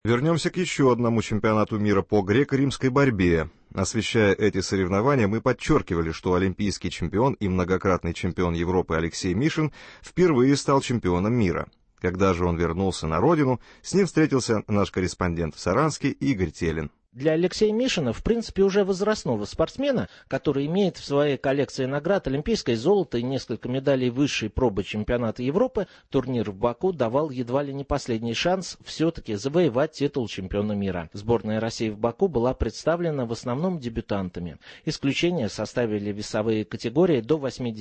Вернемся к еще одному чемпионату мира по греко-римской борьбе. Освещая эти соревнования, мы подчеркивали, что олимпийский чемпион и многократный чемпион Европы Алексей Мишин впервые стал чемпионом мира. Когда же он вернулся на родину, с ним встретился наш корреспондент в Саранске Игорь Телин. Для Алексея Мишина, в принципе, уже возрастного спортсмена, который имеет в своей коллекции наград олимпийское золото и несколько медалей высшей пробы чемпионата Европы, турнир в Баку давал едва ли не последний шанс все-таки завоевать титул чемпиона мира. Сборная России в Баку была представлена в основном дебютантами. Исключение составили весовые категории до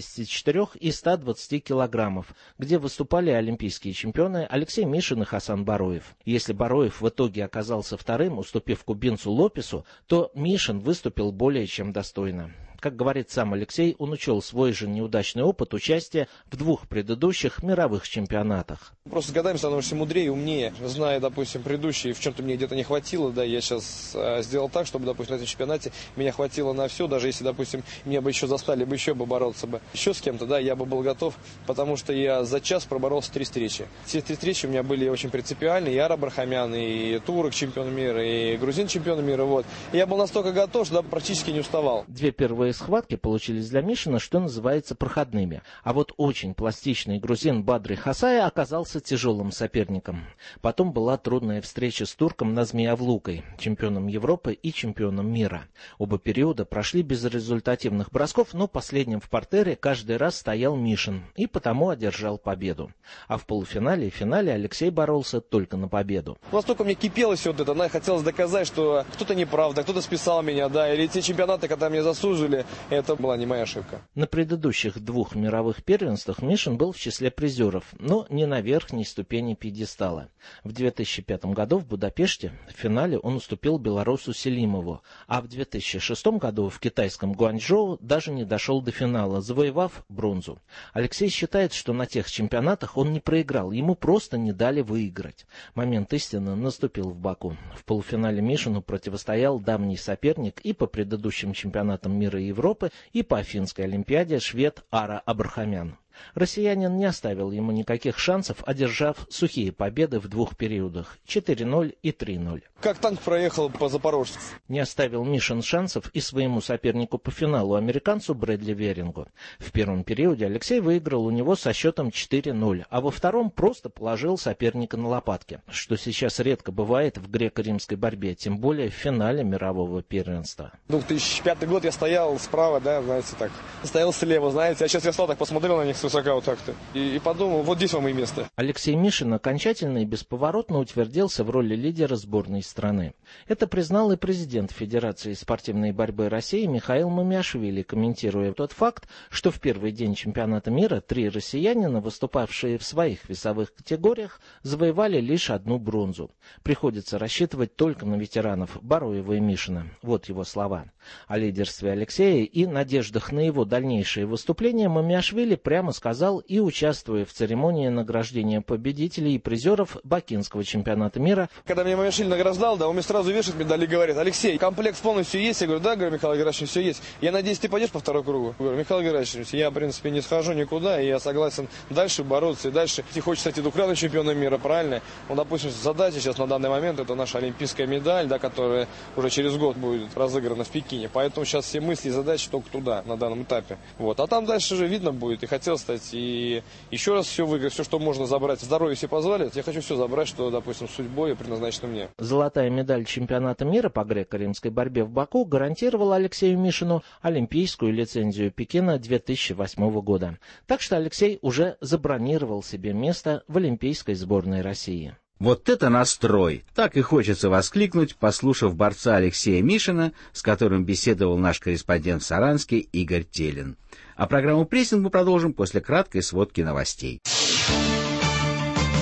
84 и 120 килограммов, где выступали олимпийские чемпионы Алексей Мишин и Хасан Бароев. Если Бароев в итоге оказался вторым, уступив кубинцу Лопесу, то Мишин выступил более чем достойно. Как говорит сам Алексей, он учел свой же неудачный опыт участия в 2 предыдущих мировых чемпионатах. Просто с годами становишься мудрее и умнее. Зная, допустим, предыдущие, в чем-то мне где-то не хватило, да, я сейчас сделал так, чтобы, допустим, на этом чемпионате меня хватило на все, даже если, допустим, меня бы еще застали бы еще бы бороться бы. Еще с кем-то, да, я бы был готов, потому что я за час проборолся 3 встречи. Все 3 встречи у меня были очень принципиальные, и Ара Абрахамян, и турок чемпион мира, и грузин чемпион мира, вот. И я был настолько готов, что практически не уставал. 2 первые схватки получились для Мишина, что называется, проходными. А вот очень пластичный грузин Бадри Хасая оказался тяжелым соперником. Потом была трудная встреча с турком Назми Авлукой, чемпионом Европы и чемпионом мира. Оба периода прошли без результативных бросков, но последним в партере каждый раз стоял Мишин и потому одержал победу. А в полуфинале и финале Алексей боролся только на победу. Настолько мне кипело все вот это, хотелось доказать, что кто-то неправда, кто-то списал меня, да, или те чемпионаты, когда меня заслужили, это была не моя ошибка. На предыдущих 2 мировых первенствах Мишин был в числе призеров, но не на верхней ступени пьедестала. В 2005 году в Будапеште в финале он уступил белорусу Селимову, а в 2006 году в китайском Гуанчжоу даже не дошел до финала, завоевав бронзу. Алексей считает, что на тех чемпионатах он не проиграл, ему просто не дали выиграть. Момент истины наступил в Баку. В полуфинале Мишину противостоял давний соперник и по предыдущим чемпионатам мира и Европы, и по Афинской олимпиаде швед Ара Абрахамян. Россиянин не оставил ему никаких шансов, одержав сухие победы в 2 периодах – 4-0 и 3-0. Как танк проехал по Запорожцу. Не оставил Мишин шансов и своему сопернику по финалу, американцу Брэдли Верингу. В первом периоде Алексей выиграл у него со счетом 4-0, а во втором просто положил соперника на лопатки, что сейчас редко бывает в греко-римской борьбе, тем более в финале мирового первенства. 2005 год я стоял справа, да, знаете, так, стоял слева, знаете, а сейчас я стал так, посмотрел на них свысока вот так-то и подумал, вот здесь вам и место. Алексей Мишин окончательно и бесповоротно утвердился в роли лидера сборной страны. Это признал и президент Федерации спортивной борьбы России Михаил Мамиашвили, комментируя тот факт, что в первый день чемпионата мира 3 россиянина, выступавшие в своих весовых категориях, завоевали лишь 1 бронзу. Приходится рассчитывать только на ветеранов Бароева и Мишина. Вот его слова. О лидерстве Алексея и надеждах на его дальнейшие выступления Мамиашвили прямо сказал и участвуя в церемонии награждения победителей и призеров Бакинского чемпионата мира. Когда меня Мамиашвили награждал, да, он мне сразу вешает медаль и говорит: Алексей, комплект полностью есть? Я говорю: да, говорю, Михаил Герасимович, все есть. Я надеюсь, ты пойдешь по 2-й кругу? Говорю: Михаил Герасимович, я, в принципе, не схожу никуда, и я согласен дальше бороться, и дальше. Ты хочешь стать двукратным чемпионом мира, правильно? Ну, допустим, задача сейчас на данный момент, это наша олимпийская медаль, да, которая уже через год будет разыграна в Пекине. Поэтому сейчас все мысли и задачи только туда, на данном этапе. Вот. А там дальше уже видно будет, и хотел стать, и еще раз все выиграть, все, что можно забрать. Здоровье все позволит, я хочу все забрать, что, допустим, судьбой предназначено мне. Золотая медаль чемпионата мира по греко-римской борьбе в Баку гарантировала Алексею Мишину олимпийскую лицензию Пекина 2008 года. Так что Алексей уже забронировал себе место в олимпийской сборной России. Вот это настрой! Так и хочется воскликнуть, послушав борца Алексея Мишина, с которым беседовал наш корреспондент в Саранске Игорь Телин. А программу «Прессинг» мы продолжим после краткой сводки новостей.